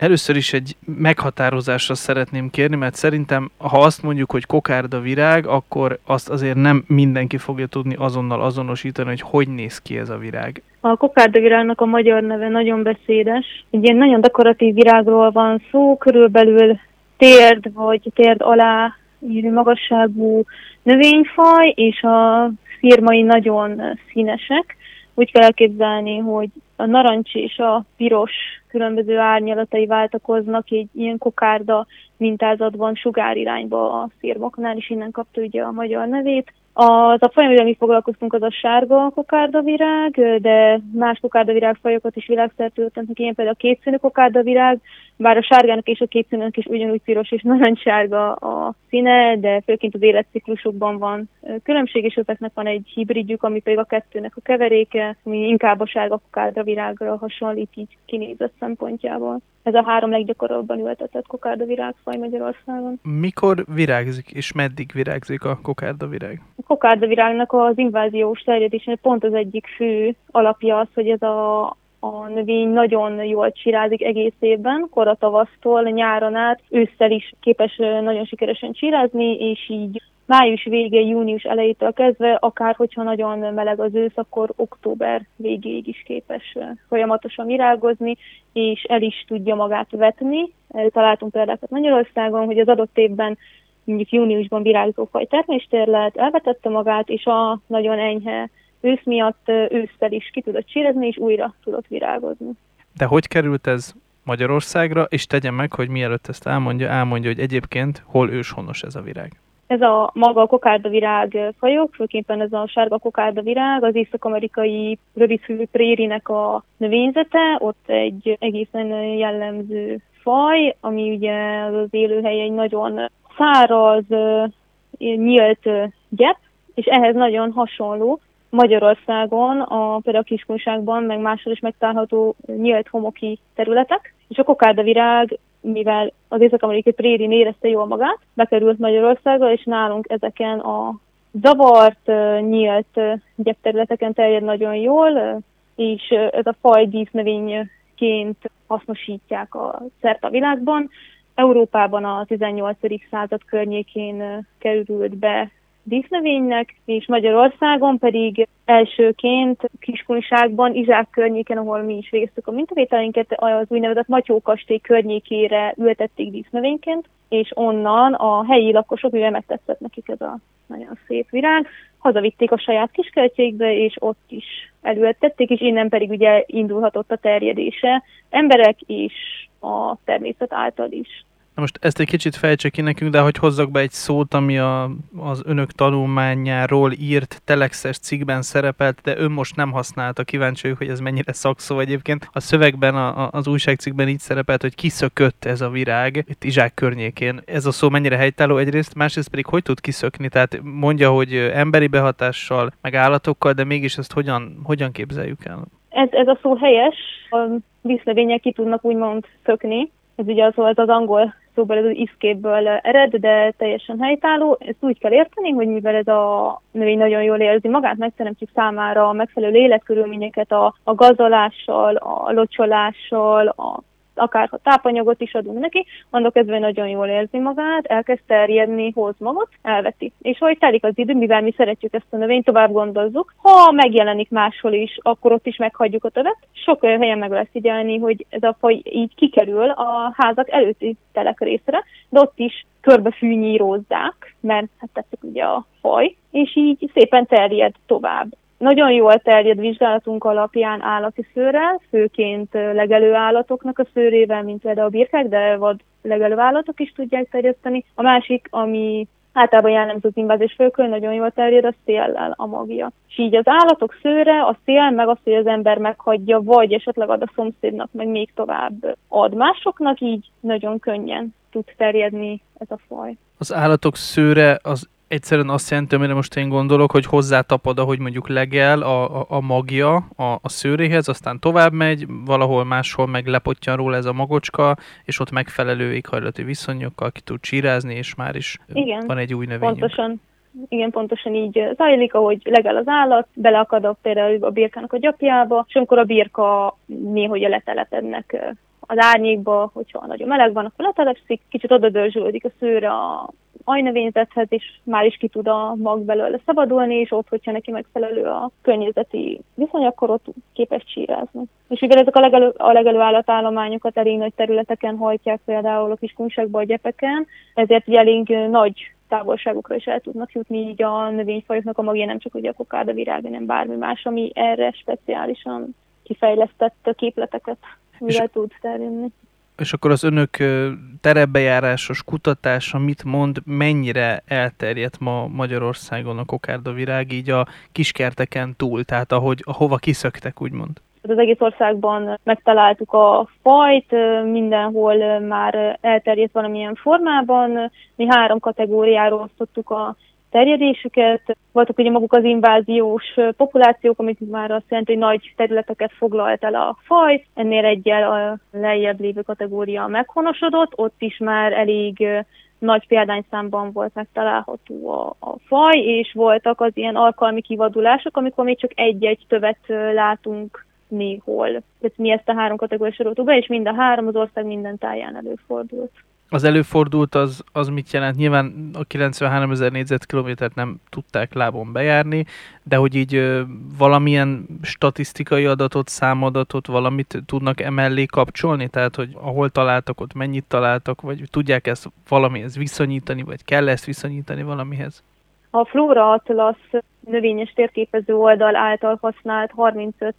Először is egy meghatározásra szeretném kérni, mert szerintem, ha azt mondjuk, hogy kokárdavirág, akkor azt azért nem mindenki fogja tudni azonnal azonosítani, hogy hogy néz ki ez a virág. A kokárdavirágnak a magyar neve nagyon beszédes. Egy ilyen nagyon dekoratív virágról van szó, körülbelül térd vagy térd alá magasságú növényfaj, és a szirmai nagyon színesek. Úgy kell elképzelni, hogy a narancs és a piros különböző árnyalatai váltakoznak egy ilyen kokárda mintázatban sugárirányba a szirmoknál, és innen kapta ugye a magyar nevét. Az a faj, amivel mi foglalkoztunk, az a sárga kokárdavirág, de más kokárdavirágfajokat is világszerte ültetnek, ilyen például a kétszínű kokárdavirág, bár a sárgának és a kétszínűnek is ugyanúgy piros és narancssárga a színe, de főként az életciklusokban van különbség, és ezeknek van egy hibridjük, ami pedig a kettőnek a keveréke, ami inkább a sárga kokárdavirágra hasonlít így kinézet szempontjából. Ez a 3 leggyakorabban ültetett kokárdavirágfaj Magyarországon. Mikor virágzik, és meddig virágzik a kokárdavirág? A kokárdavirágnak az inváziós terjedésének pont az egyik fő alapja az, hogy ez a növény nagyon jól csirázik egész évben, kora tavasztól, nyáron át, ősszel is képes nagyon sikeresen csirázni, és így május vége, június elejétől kezdve, akár hogyha nagyon meleg az ősz, akkor október végéig is képes folyamatosan virágozni, és el is tudja magát vetni. Találtunk példákat Magyarországon, hogy az adott évben mondjuk júniusban virágzó faj terméstérlet elvetette magát, és a nagyon enyhe ősz miatt ősszel is ki tudott csirázni, és újra tudott virágozni. De hogy került ez Magyarországra, és tegye meg, hogy mielőtt ezt elmondja, hogy egyébként hol őshonos ez a virág? Ez a maga a kokárdavirág fajok, főképpen ez a sárga kokárdavirág, az észak-amerikai rövidfülű prérinek a növényzete, ott egy egészen jellemző faj, ami ugye az élőhelye egy nagyon száraz, nyílt gyep, és ehhez nagyon hasonló Magyarországon, például a Kiskunságban, meg máshol is megtalálható nyílt homoki területek, és a kokárdavirág, mivel az észak-amerikai prérin érezte jól magát, bekerült Magyarországra, és nálunk ezeken a zavart, nyílt gyepterületeken terjed nagyon jól, és ez a faj dísznövényként hasznosítják szerte a világban. Európában a 18. század környékén került be dísznövénynek, és Magyarországon pedig elsőként Kiskunságban, Izsák környéken, ahol mi is végeztük a mintavételeinket, az úgynevezett Matyó kastély környékére ültették dísznövényként, és onnan a helyi lakosok, mivel megtetszett nekik ez a nagyon szép virág, hazavitték a saját kiskertjékbe, és ott is elültették, és innen pedig ugye indulhatott a terjedése emberek és a természet által is. Na most ezt egy kicsit fejtse ki nekünk, de hogy hozzak be egy szót, ami az önök tanulmányáról írt telexes cikkben szerepelt, de ön most nem használta, kíváncsi vagyok, hogy ez mennyire szakszó egyébként. A szövegben, az újságcikkben így szerepelt, hogy kiszökött ez a virág itt Izsák környékén. Ez a szó mennyire helytálló egyrészt, másrészt pedig hogy tud kiszökni? Tehát mondja, hogy emberi behatással, meg állatokkal, de mégis ezt hogyan képzeljük el? Ez a szó helyes, a dísznövények ki tudnak úgymond szökni. Ez ugye az angol szóval ez az escape-ből ered, de teljesen helytálló. Ezt úgy kell érteni, hogy mivel ez a növény nagyon jól érzi magát, megteremtjük számára a megfelelő életkörülményeket a gazolással, a locsolással, akár ha tápanyagot is adunk neki, annak kezdve nagyon jól érzi magát, elkezd terjedni, hoz magot, elveti. És ahogy telik az idő, mivel mi szeretjük ezt a növényt, tovább gondozzuk, ha megjelenik máshol is, akkor ott is meghagyjuk a tövet. Sok helyen meg lesz figyelni, hogy ez a faj így kikerül a házak előtti telek részre, de ott is körbefűnyírozzák, mert hát tetszik ugye a faj, és így szépen terjed tovább. Nagyon jól terjed vizsgálatunk alapján állati szőrrel, főként legelő állatoknak a szőrével, mint például a birkák, de vad legelő állatok is tudják terjeszteni. A másik, ami általában jellemző az inváziós fajokon, nagyon jól terjed, a széllel a magja. És így az állatok szőre, a szél, meg azt, hogy az ember meghagyja, vagy esetleg ad a szomszédnak, meg még tovább ad másoknak, így nagyon könnyen tud terjedni ez a faj. Az állatok szőre az egyszerűen azt jelenti, amire most én gondolok, hogy hozzátapad, ahogy mondjuk legel a magja a szőréhez, aztán tovább megy, valahol máshol meg lepottyan róla ez a magocska, és ott megfelelő éghajlati viszonyokkal ki tud csírázni, és már is van egy új növényünk. Pontosan így zajlik, ahogy legel az állat, beleakad például a birkának a gyapjába, és amikor a birka néhogy a letelepednek az árnyékba, hogyha nagyon meleg van, akkor letelepszik, kicsit odadörzsölődik a szőre a ajnövényzethez, és már is ki tud a mag belőle szabadulni, és ott, hogyha neki megfelelő a környezeti viszony, akkor ott képes csírázni. És mivel ezek a legelő állatállományokat elég nagy területeken hajtják, például a kiskunságba, a gyepeken, ezért elég nagy távolságokra is el tudnak jutni így a növényfajoknak a magja, nem csak ugye a kokárdavirág, hanem bármi más, ami erre speciálisan kifejlesztett képleteket, mivel tud terjedni. És akkor az önök terepbejárásos kutatása mit mond, mennyire elterjedt ma Magyarországon a kokárdavirág, így a kiskerteken túl, tehát ahova kiszöktek, úgymond? Az egész országban megtaláltuk a fajt, mindenhol már elterjedt valamilyen formában. Mi 3 kategóriáról osztottuk a terjedésüket. Voltak ugye maguk az inváziós populációk, amit már azt jelenti, hogy nagy területeket foglalt el a faj. Ennél egyel a lejjebb lévő kategória meghonosodott, ott is már elég nagy példányszámban volt megtalálható a faj, és voltak az ilyen alkalmi kivadulások, amikor még csak egy-egy tövet látunk néhol. Tehát mi ezt a 3 kategóriát soroltuk be, és mind a 3 az ország minden táján előfordult. Az előfordult, az mit jelent? Nyilván a 93 000 négyzetkilométert nem tudták lábon bejárni, de hogy így valamilyen statisztikai adatot, számadatot, valamit tudnak emellé kapcsolni? Tehát, hogy ahol találtak, ott mennyit találtak, vagy tudják ezt valamihez viszonyítani, vagy kell ezt viszonyítani valamihez? A Flóra Atlasz növényes térképező oldal által használt 35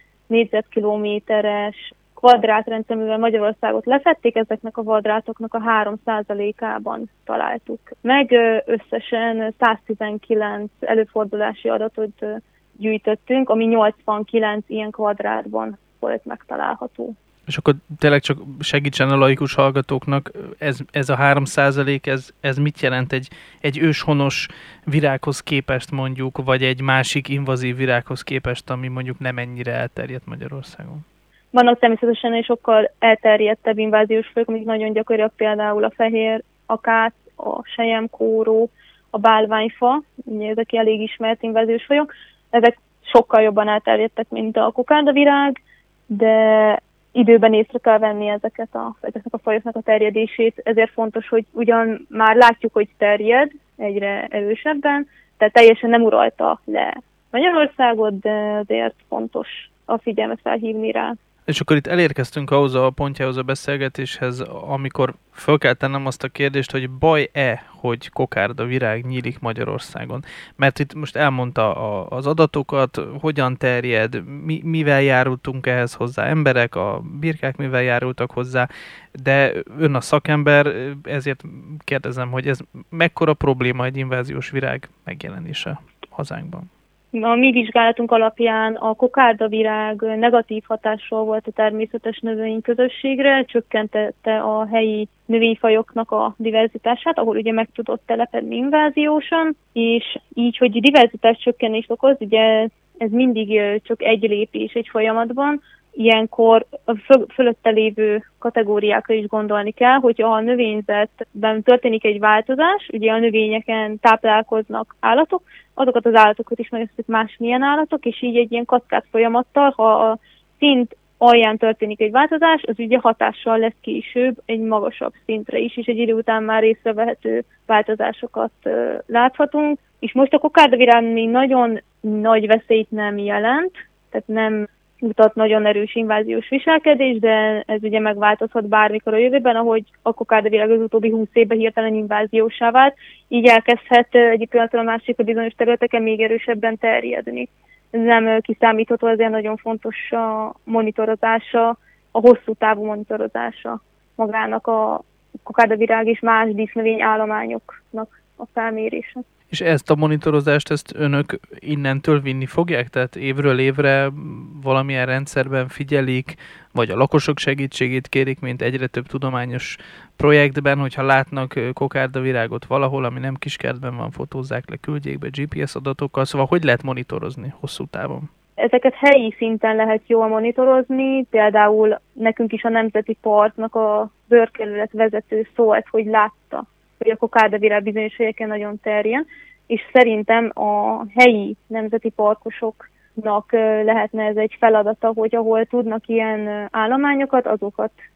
négyzetkilométeres kvadrátrendszer, mivel Magyarországot lefették, ezeknek a kvadrátoknak a 3%-ában találtuk meg. Összesen 119 előfordulási adatot gyűjtöttünk, ami 89 ilyen kvadrátban volt megtalálható. És akkor tényleg csak segítsen a laikus hallgatóknak, ez a 3%, ez mit jelent egy őshonos virághoz képest mondjuk, vagy egy másik invazív virághoz képest, ami mondjuk nem ennyire elterjedt Magyarországon? Vannak természetesen egy sokkal elterjedtebb inváziós fajok, amik nagyon gyakoriak, például a fehér akác, a selyemkóró, a bálványfa, ugye ezek elég ismert inváziós fajok. Ezek sokkal jobban elterjedtek, mint a kokárdavirág, de időben észre kell venni ezeknek a fajoknak a terjedését. Ezért fontos, hogy ugyan már látjuk, hogy terjed egyre erősebben, tehát teljesen nem uralta le Magyarországot, de azért fontos a figyelmet felhívni rá. És akkor itt elérkeztünk ahhoz a pontjához a beszélgetéshez, amikor föl kell tennem azt a kérdést, hogy baj-e, hogy kokárdavirág nyílik Magyarországon? Mert itt most elmondta az adatokat, hogyan terjed, mivel járultunk ehhez hozzá, emberek, a birkák mivel járultak hozzá, de ön a szakember, ezért kérdezem, hogy ez mekkora probléma egy inváziós virág megjelenése hazánkban? A mi vizsgálatunk alapján a kokárdavirág negatív hatással volt a természetes növényközösségre, csökkentette a helyi növényfajoknak a diverzitását, ahol ugye meg tudott telepedni inváziósan, és így, hogy diverzitás csökkenést okoz, ugye ez mindig csak egy lépés egy folyamatban, ilyenkor a fölötte lévő kategóriákra is gondolni kell, hogyha a növényzetben történik egy változás, ugye a növényeken táplálkoznak állatok, azokat az állatokat is megosztjuk másmilyen állatok, és így egy ilyen kaszkád folyamattal, ha a szint alján történik egy változás, az ugye hatással lesz később egy magasabb szintre is, és egy idő után már észrevehető változásokat láthatunk. És most a kokárdavirág még nagyon nagy veszélyt nem jelent, tehát nem mutat nagyon erős inváziós viselkedés, de ez ugye megváltozhat bármikor a jövőben, ahogy a kokárdavirág az utóbbi 20 évben hirtelen inváziósá vált, így elkezdhet egyik pillanatról a másikra bizonyos területeken még erősebben terjedni. Ez nem kiszámítható, ezért nagyon fontos a monitorozása, a hosszú távú monitorozása magának a kokárdavirág és más dísznövény állományoknak a felmérése. És ezt a monitorozást, ezt önök innentől vinni fogják? Tehát évről évre valamilyen rendszerben figyelik, vagy a lakosok segítségét kérik, mint egyre több tudományos projektben, hogyha látnak kokárdavirágot valahol, ami nem kiskertben van, fotózzák le, küldjék be GPS adatokkal, szóval hogy lehet monitorozni hosszú távon? Ezeket helyi szinten lehet jól monitorozni, például nekünk is a Nemzeti Parknak a bőrkerület vezető szólt, hogy látta, hogy a kokárdavirág bizonyos helyeken nagyon terjed, és szerintem a helyi nemzeti parkosoknak lehetne ez egy feladata, hogy ahol tudnak ilyen állományokat, azokat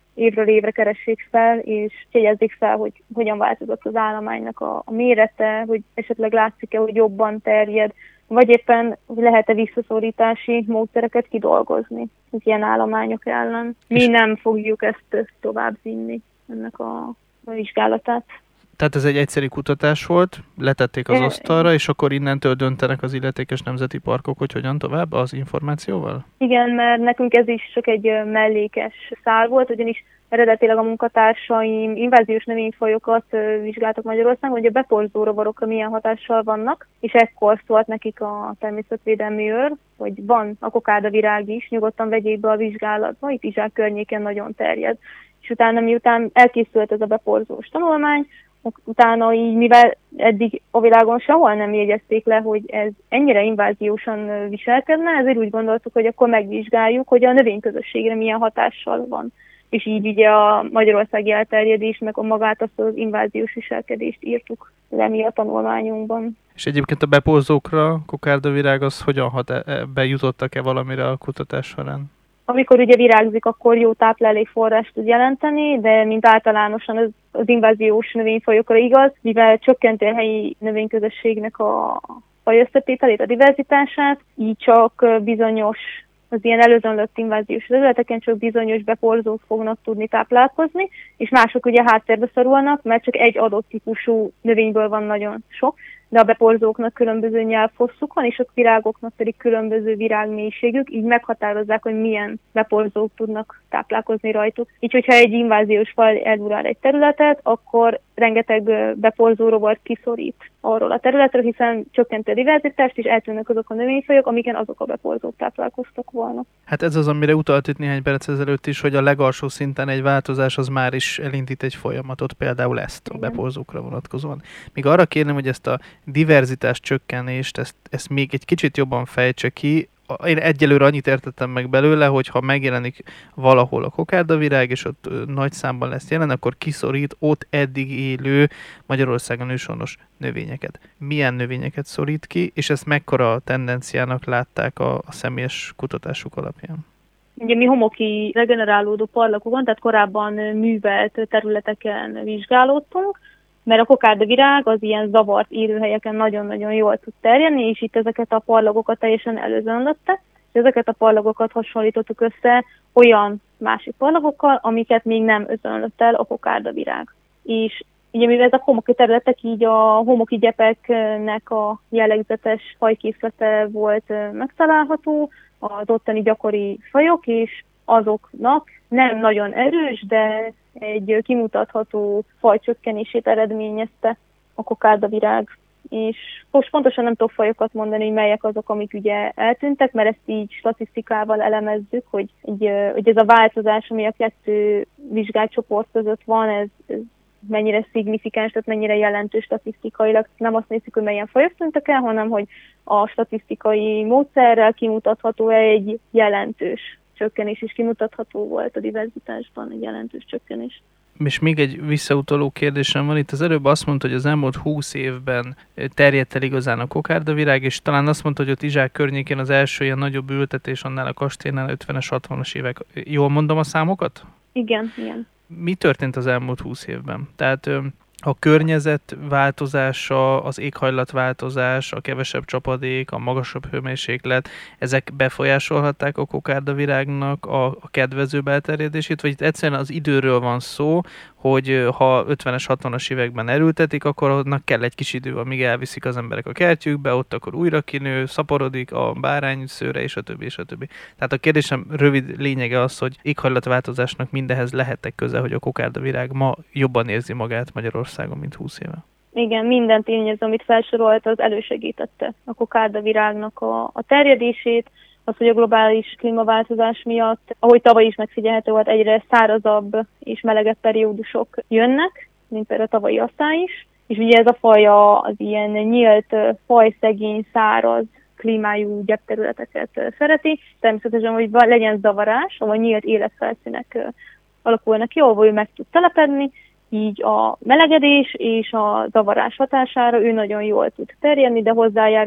évről évre keressék fel, és jegyezzék fel, hogy hogyan változott az állománynak a mérete, hogy esetleg látszik-e, hogy jobban terjed, vagy éppen hogy lehet-e visszaszorítási módszereket kidolgozni az ilyen állományok ellen. Mi nem fogjuk ezt tovább vinni, ennek a vizsgálatát. Tehát ez egy egyszerű kutatás volt, letették az asztalra, és akkor innentől döntenek az illetékes nemzeti parkok, hogy hogyan tovább az információval? Igen, mert nekünk ez is csak egy mellékes szál volt, ugyanis eredetileg a munkatársaim inváziós növényfajokat vizsgáltak Magyarországon, hogy a beporzó rovarokra milyen hatással vannak, és ekkor szólt nekik a természetvédelmi őr, hogy van a kokárdavirág is, nyugodtan vegyék be a vizsgálatba, itt Izsák környéken nagyon terjed. És utána, miután elkészült ez a beporzós tanulmány, utána így, mivel eddig a világon sehol nem jegyezték le, hogy ez ennyire inváziósan viselkedne, ezért úgy gondoltuk, hogy akkor megvizsgáljuk, hogy a növényközösségre milyen hatással van. És így ugye a magyarországi elterjedés, meg a magát azt az inváziós viselkedést írtuk le mi a tanulmányunkban. És egyébként a beporzókra kokárdavirág az hogyan hat, bejutottak-e valamire a kutatás során? Amikor ugye virágzik, akkor jó táplálékforrást tud jelenteni, de mint általánosan az inváziós növényfajokra igaz, mivel csökkenti a helyi növényközösségnek a fajösszetételét, a diverzitását, így csak bizonyos, az ilyen előzönlött inváziós területeken csak bizonyos beporzók fognak tudni táplálkozni, és mások ugye háttérbe szorulnak, mert csak egy adott típusú növényből van nagyon sok, de a beporzóknak különböző nyelvhosszuk van, és a virágoknak pedig különböző virágmélységük, így meghatározzák, hogy milyen beporzók tudnak táplálkozni rajtuk. Így, hogyha egy inváziós faj elurál egy területet, akkor rengeteg beporzó rovart kiszorít arról a területről, hiszen csökkenti a diverzitást, és eltűnnek azok a növényfajok, amiken azok a beporzók táplálkoztak volna. Hát ez az, amire utalt itt néhány perc ezelőtt is, hogy a legalsó szinten egy változás az már is elindít egy folyamatot, például ezt a beporzókra vonatkozóan. Míg arra kérném, hogy ezt a diverzitás csökkenést, ezt még egy kicsit jobban fejtse ki. Én egyelőre annyit értettem meg belőle, hogy ha megjelenik valahol a kokárdavirág, és ott nagy számban lesz jelen, akkor kiszorít ott eddig élő Magyarországon őshonos növényeket. Milyen növényeket szorít ki, és ezt mekkora tendenciának látták a személyes kutatásuk alapján? Ugye mi homoki regenerálódó parlagokon, tehát korábban művelt területeken vizsgálódtunk, mert a kokárdavirág az ilyen zavart élőhelyeken nagyon-nagyon jól tud terjedni, és itt ezeket a parlagokat teljesen előzönlötte, és ezeket a parlagokat hasonlítottuk össze olyan másik parlagokkal, amiket még nem özönlött el a kokárdavirág. És ugye mivel ezek homoki területek, így a homoki gyepeknek a jellegzetes fajkészlete volt megtalálható, az ottani gyakori fajok, és azoknak nem nagyon erős, de egy kimutatható fajcsökkenését eredményezte a kokárdavirág. És most pontosan nem tudok fajokat mondani, hogy melyek azok, amik ugye eltűntek, mert ezt így statisztikával elemezzük, hogy ez a változás, ami a kettő vizsgáltcsoport között van, ez mennyire szignifikáns, tehát mennyire jelentős statisztikailag. Nem azt nézzük, hogy milyen fajok tűntek el, hanem hogy a statisztikai módszerrel kimutatható egy jelentős csökkenés, és kimutatható volt a diverzitásban egy jelentős csökkenés. És még egy visszautaló kérdésem van. Itt az előbb azt mondta, hogy az elmúlt 20 évben terjedt el igazán a kokárdavirág, és talán azt mondta, hogy ott Izsák környékén az első ilyen nagyobb ültetés annál a kastélynál 50-es, 60-as évek. Jól mondom a számokat? Igen, igen. Mi történt az elmúlt 20 évben? Tehát a környezet változása, az éghajlatváltozás, a kevesebb csapadék, a magasabb hőmérséklet, ezek befolyásolhatták a kokárdavirágnak a kedvezőbb elterjedését, vagy itt egyszerűen az időről van szó, hogy ha 50-es, 60-as években erőltetik, akkor annak kell egy kis idő, amíg elviszik az emberek a kertjükbe, ott akkor újra kinő, szaporodik a bárányszőre, és a többi, és a többi. Tehát a kérdésem rövid lényege az, hogy éghajlatváltozásnak mindehez lehettek köze, hogy a kokárdavirág ma jobban érzi magát Magyarországon, mint 20 éve. Igen, minden tényező, amit felsorolt, az elősegítette a kokárdavirágnak a terjedését, az, hogy a globális klímaváltozás miatt, ahogy tavaly is megfigyelhető volt, egyre szárazabb és melegebb periódusok jönnek, mint például a tavalyi asszály is. És ugye ez a faj az ilyen nyílt, fajszegény, száraz, klímájú gyepterületeket szereti. Természetesen, hogy legyen zavarás, ahol nyílt életfelszínek alakulnak ki, ahol ő meg tud telepedni, így a melegedés és a zavarás hatására ő nagyon jól tud terjedni, de hozzájárul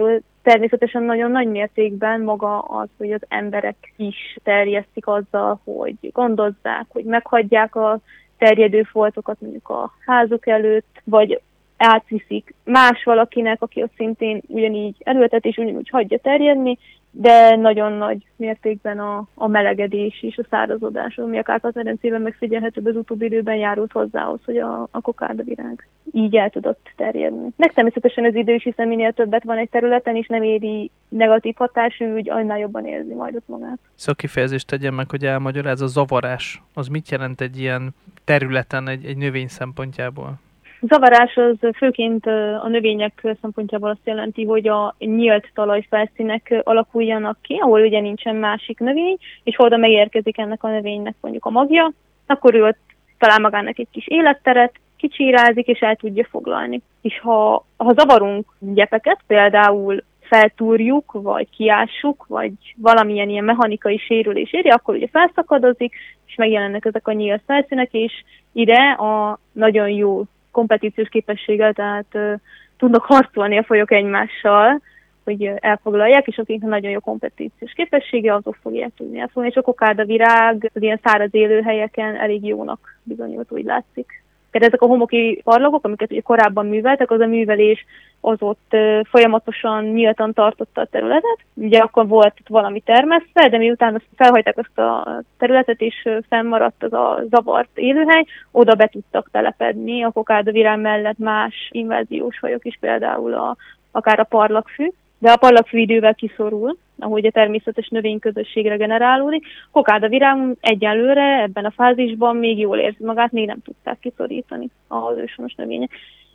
Természetesen nagyon nagy mértékben maga az, hogy az emberek is terjesztik azzal, hogy gondozzák, hogy meghagyják a terjedő foltokat mondjuk a házuk előtt, vagy átviszik más valakinek, aki ott szintén ugyanígy erőltet és ugyanúgy hagyja terjedni, de nagyon nagy mértékben a melegedés és a szárazodás, ami a Kárpát-medencében megfigyelhető az utóbbi időben járult hozzához, hogy a kokárdavirág így el tudott terjedni. Meg természetesen az idő is, hiszen minél többet van egy területen, és nem éri negatív hatású, úgy annál jobban érzi majd ott magát. Szakifejezést tegyen meg, hogy elmagyaráz, a zavarás. Az mit jelent egy ilyen területen, egy növény szempontjából? Zavarás az főként a növények szempontjából azt jelenti, hogy a nyílt talajfelszínek alakuljanak ki, ahol ugye nincsen másik növény, és ha oda megérkezik ennek a növénynek mondjuk a magja, akkor ő ott talál magának egy kis életteret, kicsírázik és el tudja foglalni. És ha zavarunk gyepeket, például feltúrjuk, vagy kiássuk, vagy valamilyen ilyen mechanikai sérülés éri, akkor ugye felszakadozik, és megjelennek ezek a nyílt felszínek, és ide a nagyon jó kompetíciós képességgel, tehát tudnak harcolni a fajok egymással, hogy elfoglalják, és akiknek nagyon jó kompetíciós képessége, azok fogják tudni elfoglalni. És a kokárdavirág az ilyen száraz élőhelyeken elég jónak bizonyult, úgy látszik. Tehát ezek a homoki parlagok, amiket ugye korábban műveltek, az a művelés az ott folyamatosan nyíltan tartotta a területet. Ugye akkor volt valami termesztve, de miután azt felhajták azt a területet, és fennmaradt az a zavart élőhely, oda be tudtak telepedni a kokárdavirág mellett más inváziós fajok is, például akár a parlagfű. De a parlagfű idővel kiszorul, ahogy a természetes növényközösség regenerálódik. Kokárdavirág egyelőre ebben a fázisban még jól érzi magát, még nem tudták kiszorítani az őshonos növények.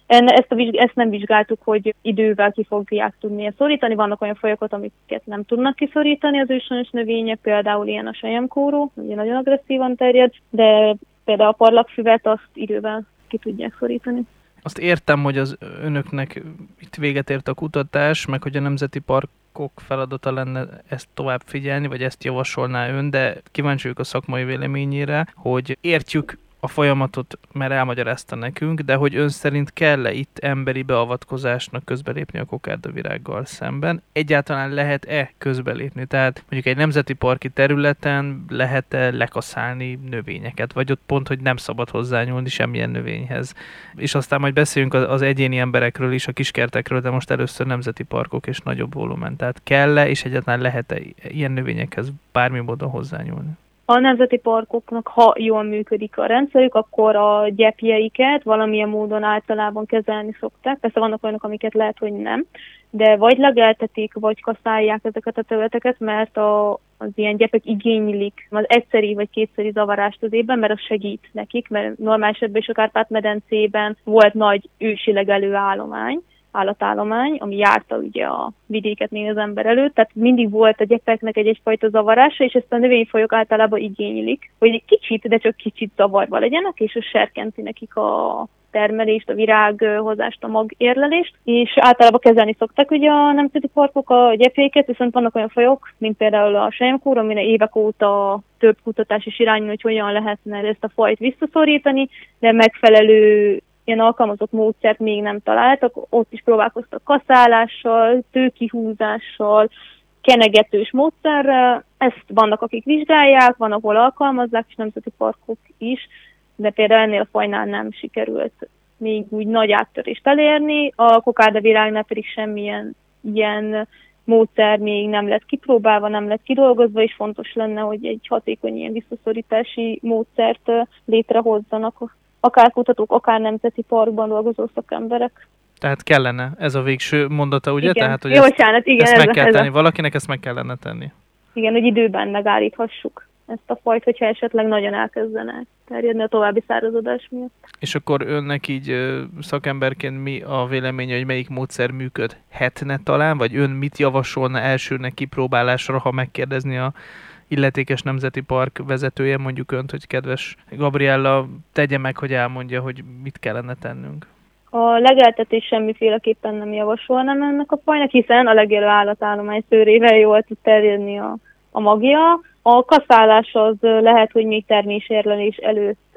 Ezt nem vizsgáltuk, hogy idővel ki fogják tudni ezt szorítani. Vannak olyan fajokat, amiket nem tudnak kiszorítani az őshonos növények, például ilyen a selyemkóró, ugye nagyon agresszívan terjed, de például a parlagfüvet azt idővel ki tudják szorítani. Azt értem, hogy az önöknek itt véget ért a kutatás, meg hogy a nemzeti parkok feladata lenne ezt tovább figyelni, vagy ezt javasolná ön, de kíváncsi vagyok a szakmai véleményére, hogy értjük a folyamatot, mert elmagyarázta nekünk, de hogy ön szerint kell-e itt emberi beavatkozásnak közbelépni a kokárdavirággal szemben? Egyáltalán lehet-e közbelépni? Tehát mondjuk egy nemzeti parki területen lehet-e lekaszálni növényeket? Vagy ott pont, hogy nem szabad hozzányúlni semmilyen növényhez? És aztán majd beszéljünk az egyéni emberekről is, a kiskertekről, de most először nemzeti parkok és nagyobb volumen. Tehát kell-e, és egyáltalán lehet-e ilyen növényekhez bármi módon hozzányúlni? A nemzeti parkoknak, ha jól működik a rendszerük, akkor a gyepjeiket valamilyen módon általában kezelni szokták. Persze vannak olyanok, amiket lehet, hogy nem, de vagy legeltetik, vagy kaszálják ezeket a területeket, mert az ilyen gyepek igénylik az egyszeri vagy kétszeri zavarást az évben, mert az segít nekik, mert normál esetben is a Kárpát-medencében volt nagy ősi legelő állatállomány, ami járta ugye a vidéket még az ember előtt, tehát mindig volt a gyepeknek egyfajta zavarása, és ezt a növényfajok általában igénylik, hogy egy kicsit, de csak kicsit zavarva legyenek, és az serkenti nekik a termelést, a virághozást, a magérlelést, és általában kezelni szoktak ugye a nemzeti parkok a gyepjeiket, viszont vannak olyan fajok, mint például a selyemkóró, amire évek óta több kutatás is irányul, hogy hogyan lehetne ezt a fajt visszaszorítani, de megfelelő ilyen alkalmazott módszert még nem találtak, ott is próbálkoztak kaszálással, tőkihúzással, kenegetős módszerrel, ezt vannak, akik vizsgálják, van, ahol alkalmazzák, és nemzeti parkok is, de például ennél a fajnál nem sikerült még úgy nagy áttörést elérni, a kokárdavirágnál pedig semmilyen ilyen módszer még nem lett kipróbálva, nem lett kidolgozva, és fontos lenne, hogy egy hatékony ilyen visszaszorítási módszert létrehozzanak akár kutatók, akár nemzeti parkban dolgozó szakemberek. Tehát kellene, ez a végső mondata, ugye? Igen. Tehát, hogy igen, ezt meg kell tenni valakinek, ezt meg kellene tenni. Igen, hogy időben megállíthassuk ezt a fajt, hogyha esetleg nagyon elkezdene terjedni a további szárazodás miatt. És akkor önnek így szakemberként mi a véleménye, hogy melyik módszer működhetne talán, vagy ön mit javasolna elsőnek kipróbálásra, ha megkérdezni a illetékes nemzeti park vezetője, mondjuk önt, hogy kedves Gabriella, tegye meg, hogy elmondja, hogy mit kellene tennünk. A legeltetés semmiféleképpen nem javasolnám ennek a fajnak, hiszen a legélő állatállomány szőrével jól tud terjedni a magja. A kaszálás az lehet, hogy még termésérlelés előtt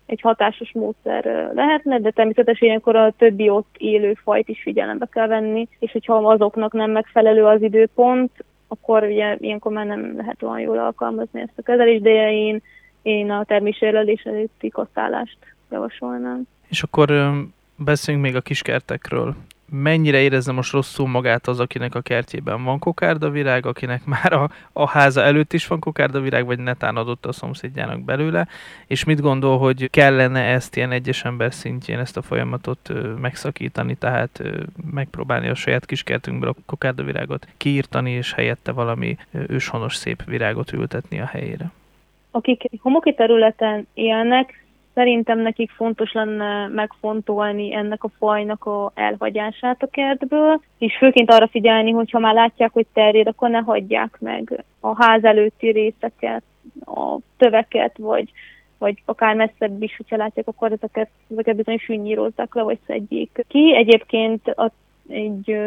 egy hatásos módszer lehetne, de természetesen ilyenkor a többi ott élő fajt is figyelembe kell venni, és hogyha azoknak nem megfelelő az időpont, akkor ugye ilyenkor már nem lehet olyan jól alkalmazni ezt a kezelést, de én a termésérlelés előtti kasztálást javasolnám. És akkor beszéljünk még a kiskertekről. Mennyire érezze most rosszul magát az, akinek a kertjében van kokárdavirág, akinek már a háza előtt is van kokárdavirág, vagy netán adott a szomszédjának belőle, és mit gondol, hogy kellene ezt ilyen egyes ember szintjén, ezt a folyamatot megszakítani, tehát megpróbálni a saját kiskertünkből a kokárdavirágot kiírtani, és helyette valami őshonos szép virágot ültetni a helyére? Akik homoki területen élnek, szerintem nekik fontos lenne megfontolni ennek a fajnak a elhagyását a kertből, és főként arra figyelni, hogy ha már látják, hogy terjed, akkor ne hagyják meg a ház előtti részeket, a töveket, vagy akár messzebb is, hogyha látják, akkor ezeket bizony fűnyírozzák le, vagy szedjék ki. Egyébként egy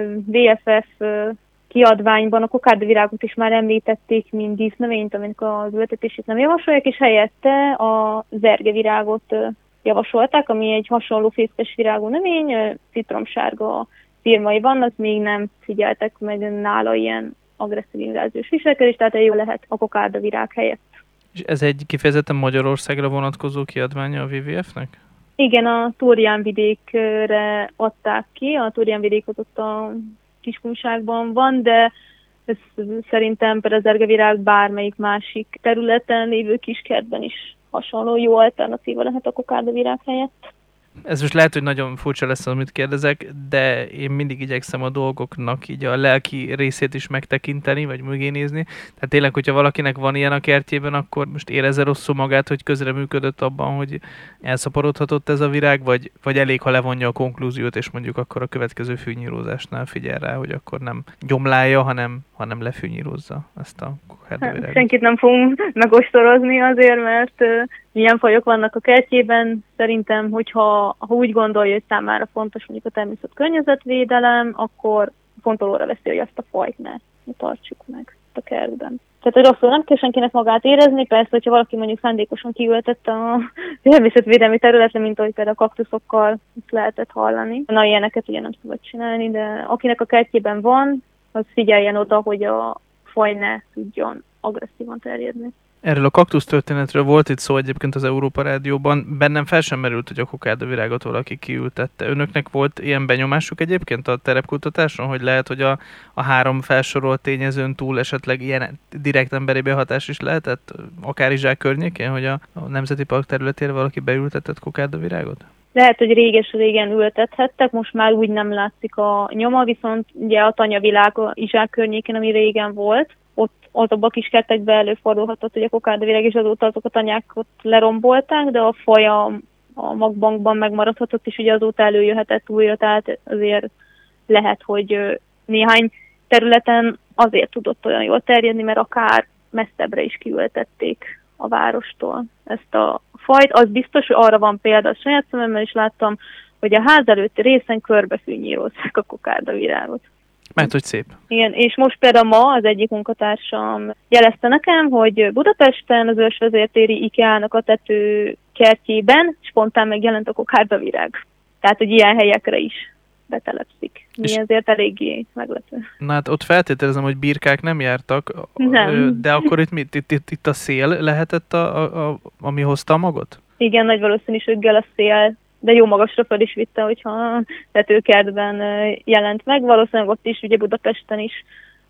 VFF kiadványban a kokárdavirágot is már említették, mint dísznövényt, aminek az ültetését nem javasolják, és helyette a zergevirágot javasolták, ami egy hasonló fészkes virágú növény, citromsárga firmai van, az még nem figyeltek meg nála ilyen agresszív inváziós viselkedés, tehát jó lehet a kokárdavirág helyett. És ez egy kifejezetten Magyarországra vonatkozó kiadványa a WWF-nek? Igen, a Tórián vidékre adták ki, a Tórián vidék ott a Kiskunságban van, de ez szerintem például a zergevirág bármelyik másik területen lévő kiskertben is hasonló jó alternatíva lehet a kokárdavirág helyett. Ez most lehet, hogy nagyon furcsa lesz, amit kérdezek, de én mindig igyekszem a dolgoknak így a lelki részét is megtekinteni, vagy mögé nézni. Tehát tényleg, hogyha valakinek van ilyen a kertjében, akkor most érezze rosszul magát, hogy közreműködött abban, hogy elszaporodhatott ez a virág, vagy elég, ha levonja a konklúziót, és mondjuk akkor a következő fűnyírózásnál figyel rá, hogy akkor nem gyomlálja, hanem lefűnyírozza ezt a kokárdavirágot. Senkit nem fogunk megostorozni azért, mert milyen fajok vannak a kertjében. Szerintem, hogyha úgy gondolja, hogy számára fontos mondjuk a természet környezetvédelem, akkor fontolóra veszi, hogy azt a fajt ne tartsuk meg a kertben. Tehát, hogy rosszul nem kell senkinek magát érezni, persze, hogyha valaki mondjuk szándékosan kiültette a természetvédelmi területre, mint ahogy például a kaktuszokkal lehetett hallani. Na, ilyeneket ugye nem szabad csinálni, de akinek a kertjében van, az figyeljen oda, hogy a faj ne tudjon agresszívan terjedni. Erről a kaktusz történetről volt itt szó egyébként az Európa Rádióban. Bennem fel sem merült, hogy a kokárdavirágot valaki kiültette. Önöknek volt ilyen benyomásuk egyébként a terepkutatáson, hogy lehet, hogy a három felsorolt tényezőn túl esetleg ilyen direkt emberi behatás is lehetett? Akár Izsák környékén, hogy a Nemzeti Park területére valaki beültetett kokárdavirágot? Lehet, hogy régen ültethettek, most már úgy nem látszik a nyoma, viszont ugye a tanyavilág a Izsák környékén, ami régen volt, ott azokban a kis kertekben előfordulhatott, hogy a kokárdavirág, és azóta azok a tanyák ott lerombolták, de a faj a magbankban megmaradhatott, és ugye azóta előjöhetett újra, tehát azért lehet, hogy néhány területen azért tudott olyan jól terjedni, mert akár messzebbre is kiültették a várostól ezt a fajt. Az biztos, hogy arra van példa, a saját szememmel is láttam, hogy a ház előtti részen körbefűnyírozzák a kokárdavirágot. Mert hogy szép. Igen, és most például ma az egyik munkatársam jelezte nekem, hogy Budapesten az Ősvezértéri IKEA-nak a tetőkertjében spontán megjelent a kokárdavirág. Tehát, hogy ilyen helyekre is betelepszik. Mi ezért eléggé meglepő. Na hát ott feltételezem, hogy birkák nem jártak, nem. De akkor itt a szél lehetett, ami hozta a magot? Igen, nagy valószínűséggel a szél, de jó magasra fel is vitte, hogyha tetőkertben jelent meg. Valószínűleg ott is, ugye Budapesten is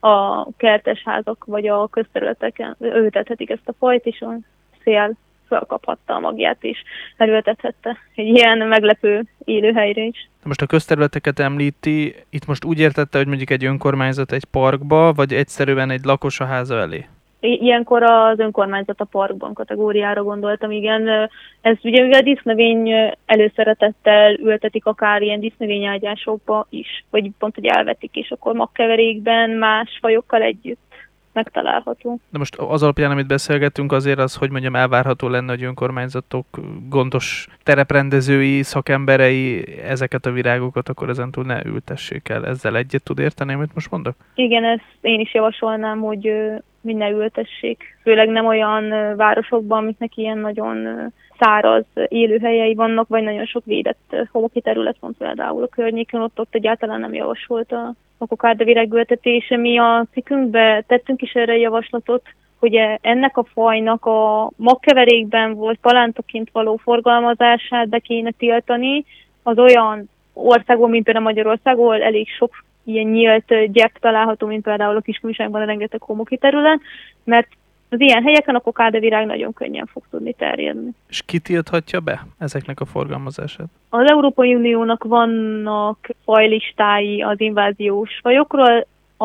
a kertesházak vagy a közterületeken ültethetik ezt a fajt, és a szél felkaphatta a magját is, elültethette egy ilyen meglepő élőhelyre is. Most a közterületeket említi, itt most úgy értette, hogy mondjuk egy önkormányzat egy parkba, vagy egyszerűen egy lakos a háza elé? Ilyenkor az önkormányzat a parkban kategóriára gondoltam, igen. Ez ugye mivel dísznövény előszeretettel ültetik akár ilyen dísznövényágyásokba is, vagy pont, hogy elvetik, és akkor magkeverékben más fajokkal együtt megtalálható. De most az alapján, amit beszélgettünk, azért az, hogy mondjam, elvárható lenne, hogy önkormányzatok gondos tereprendezői, szakemberei ezeket a virágokat akkor ezentúl ne ültessék el. Ezzel egyet tud érteni, amit most mondok? Igen, ezt én is javasolnám, hogy ne ültessék. Főleg nem olyan városokban, amiknek ilyen nagyon száraz élőhelyei vannak, vagy nagyon sok védett homoki terület van például a környéken, ott egyáltalán nem javasolt a kokárdavirág ültetése. Mi a cikkünkbe tettünk is erre javaslatot, hogy ennek a fajnak a magkeverékben vagy palántaként való forgalmazását be kéne tiltani az olyan országban, mint például Magyarország, ahol elég sok ilyen nyílt gyep található, mint például a Kiskunságban a rengeteg homoki terület, mert az ilyen helyeken a kokárdavirág nagyon könnyen fog tudni terjedni. És ki tilthatja be ezeknek a forgalmazását? Az Európai Uniónak vannak fajlistái az inváziós fajokról,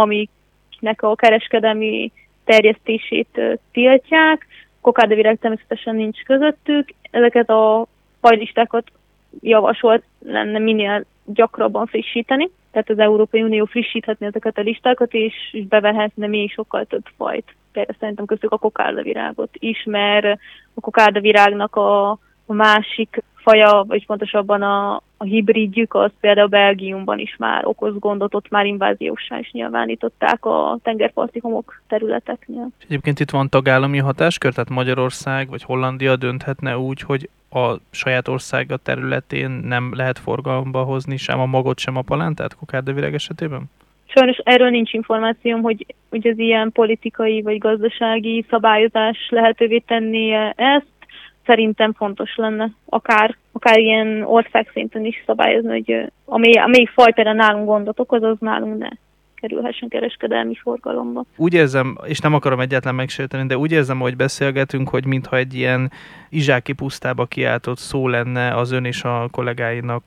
amiknek a kereskedelmi terjesztését tiltják. Kokárdavirág természetesen nincs közöttük. Ezeket a fajlistákat javasolt lenne minél gyakrabban frissíteni. Tehát az Európai Unió frissíthetné ezeket a listákat, és bevehetne még sokkal több fajt. Például szerintem köztük a kokárdavirágot is, mert a kokárdavirágnak a másik faja, vagy pontosabban a hibridjük, az például Belgiumban is már okoz gondot, ott már invázióssá is nyilvánították a tengerparti homok területeknél. Egyébként itt van tagállami hatáskör, tehát Magyarország vagy Hollandia dönthetne úgy, hogy a saját országa területén nem lehet forgalomba hozni sem a magot, sem a palántát kokárdavirág esetében? Sajnos erről nincs információm, hogy az ilyen politikai vagy gazdasági szabályozás lehetővé tennie ezt. Szerintem fontos lenne akár ilyen országszinten is szabályozni, hogy amelyik fajtára nálunk gondot okoz, az nálunk ne kerülhessen kereskedelmi forgalomba. Úgy érzem, és nem akarom egyáltalán megsérteni, de úgy érzem, hogy beszélgetünk, hogy mintha egy ilyen izsáki pusztába kiáltott szó lenne az ön és a kollégáinak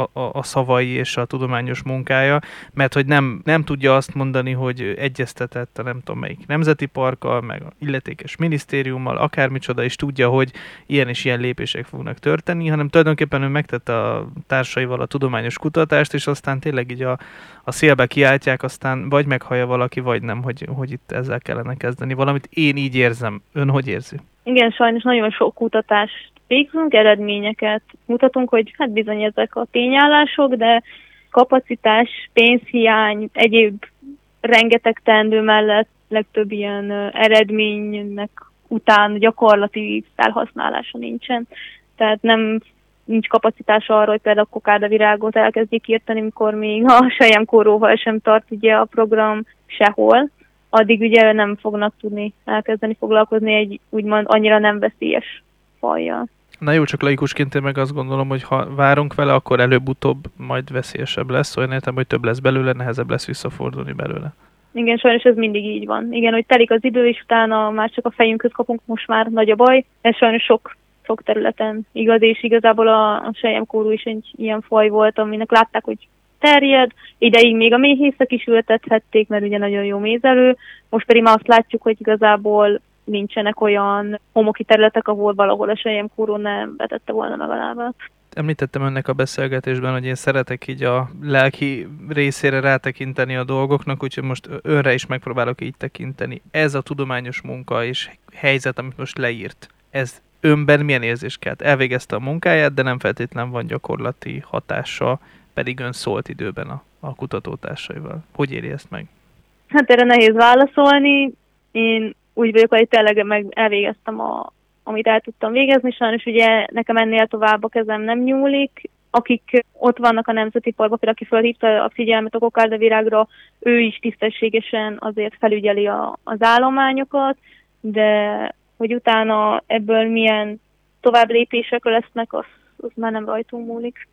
a szavai és a tudományos munkája, mert hogy nem tudja azt mondani, hogy egyeztetett a nem tudom melyik nemzeti parkkal, meg a illetékes minisztériummal, akármicsoda, és tudja, hogy ilyen és ilyen lépések fognak történni, hanem tulajdonképpen ő megtette a társaival a tudományos kutatást, és aztán tényleg így a szélbe kiáltják, aztán vagy meghallja valaki, vagy nem, hogy itt ezzel kellene kezdeni valamit. Én így érzem. Ön hogy érzi? Igen, sajnos nagyon sok kutatást végzünk, eredményeket mutatunk, hogy hát bizony ezek a tényállások, de kapacitás, pénzhiány, egyéb rengeteg teendő mellett legtöbb ilyen eredménynek után gyakorlati felhasználása nincsen. Tehát nincs kapacitás arra, hogy például a kokárdavirágot elkezdjék írtani, mikor még a selyemkóróval sem tart ugye a program sehol. Addig ugye nem fognak tudni elkezdeni foglalkozni egy úgymond annyira nem veszélyes fajjal. Na jó, csak laikusként én meg azt gondolom, hogy ha várunk vele, akkor előbb-utóbb majd veszélyesebb lesz, olyan értem, hogy több lesz belőle, nehezebb lesz visszafordulni belőle. Igen, sajnos ez mindig így van. Igen, hogy telik az idő, és utána már csak a fejünkhöz kapunk, most már nagy a baj. Ez sajnos sok területen igaz, és igazából a selyemkóró is egy ilyen faj volt, aminek látták, hogy terjed, ideig még a méhészek is ültethették, mert ugye nagyon jó mézelő, most pedig már azt látjuk, hogy igazából nincsenek olyan homoki területek, ahol valahol a selyemkóró nem vetette volna meg a lábát. Említettem önnek a beszélgetésben, hogy én szeretek így a lelki részére rátekinteni a dolgoknak, úgyhogy most önre is megpróbálok így tekinteni. Ez a tudományos munka és helyzet, amit most leírt, ez önben milyen érzés kelt? Elvégezte a munkáját, de nem feltétlenül van gyakorlati hatása, pedig ön szólt időben a kutatótársaival. Hogy éri ezt meg? Hát erre nehéz válaszolni. Én úgy vagyok, hogy tényleg meg elvégeztem, amit el tudtam végezni. Sajnos ugye nekem ennél tovább a kezem nem nyúlik. Akik ott vannak a Nemzeti Parkban, például aki felhívta a figyelmet a kokárdavirágra, ő is tisztességesen azért felügyeli az állományokat, de hogy utána ebből milyen tovább lépések lesznek, az már nem rajtunk múlik.